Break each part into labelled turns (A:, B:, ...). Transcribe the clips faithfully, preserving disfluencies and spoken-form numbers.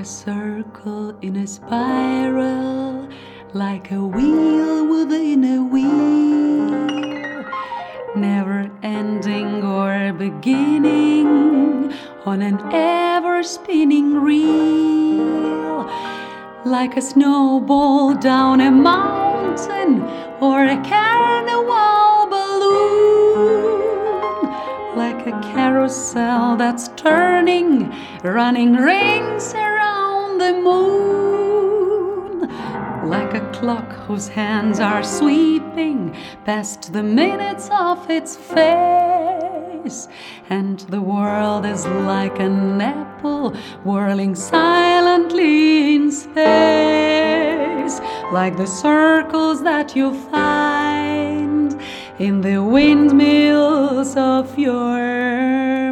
A: circle in a spiral, like a wheel within a wheel, never ending or beginning on an ever spinning reel, like a snowball down a mountain or a carnival balloon, like a carousel that's turning, running rings around the moon, like a clock whose hands are sweeping past the minutes of its face, and the world is like an apple whirling silently in space, like the circles that you find in the windmills of your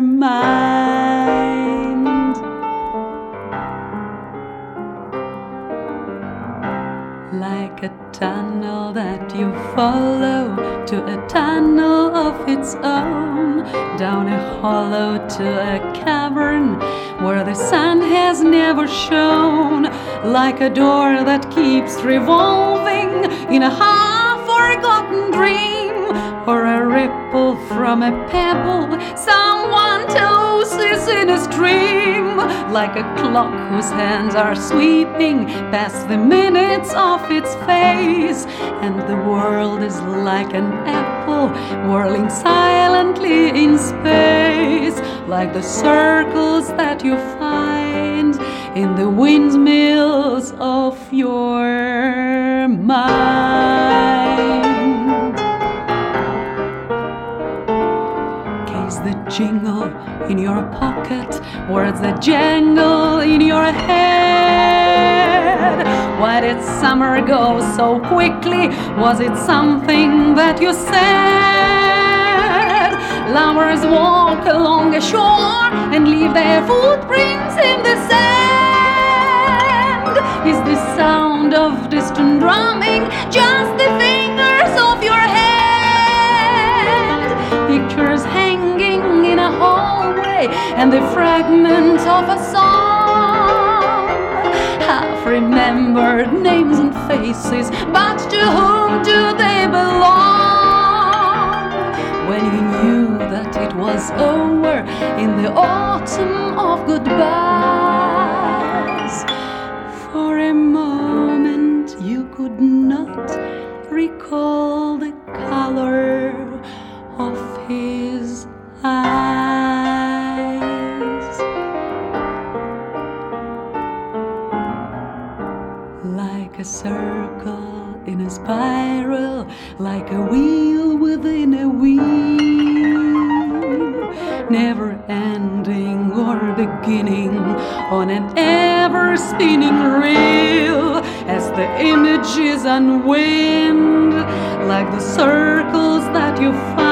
A: mind. Like a tunnel that you follow to a tunnel of its own, down a hollow to a cavern where the sun has never shone, like a door that keeps revolving in a half-forgotten dream, or a ripple from a pebble someone tosses in a stream, like a clock whose hands are sweeping past the minutes of its face, and the world is like an apple whirling silently in space, like the circles that you find in the windmills of your mind. Case the jingle in your pocket, words that jangle in your head. Why did summer go so quickly? Was it something that you said? Lovers walk along a shore and leave their footprints in the sand. Is the sound of distant drumming just the fingers of your hand? Pictures hanging in a hallway and the fragment of a song, half-remembered names and faces, but to whom do they belong? When you knew that it was over in the autumn of goodbyes, for a moment you could not recall the color of his eyes. Like a circle in a spiral, like a wheel within a wheel, never ending or beginning on an ever spinning reel, as the images unwind, like the circles that you find